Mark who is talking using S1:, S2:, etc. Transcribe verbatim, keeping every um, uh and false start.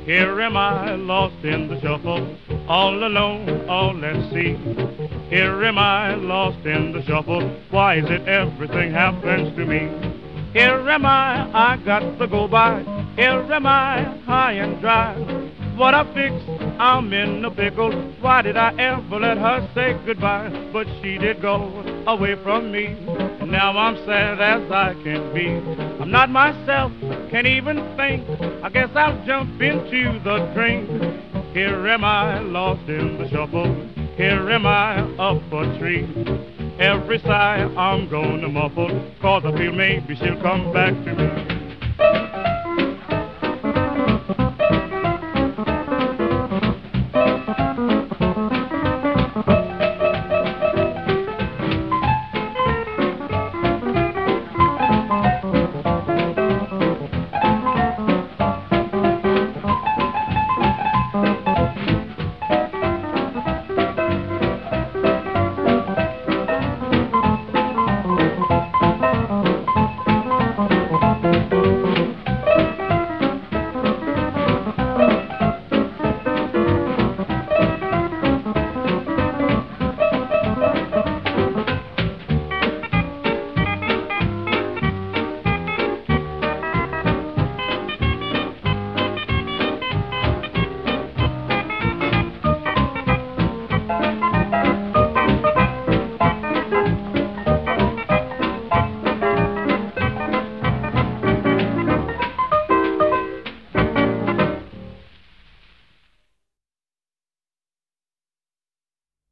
S1: Here am I, lost in the shuffle, all alone, all at sea. Here am I, lost in the shuffle, why is it everything happens to me? Here am I, I got to go by, here am I, high and dry. What a fix, I'm in a pickle, why did I ever let her say goodbye? But she did go away from me, and now I'm sad as I can be. I'm not myself, can't even think, I guess I'll jump into the drink. Here am I, lost in the shuffle, here am I, up a tree. Every sigh I'm gonna muffle, cause I feel maybe she'll come back to me.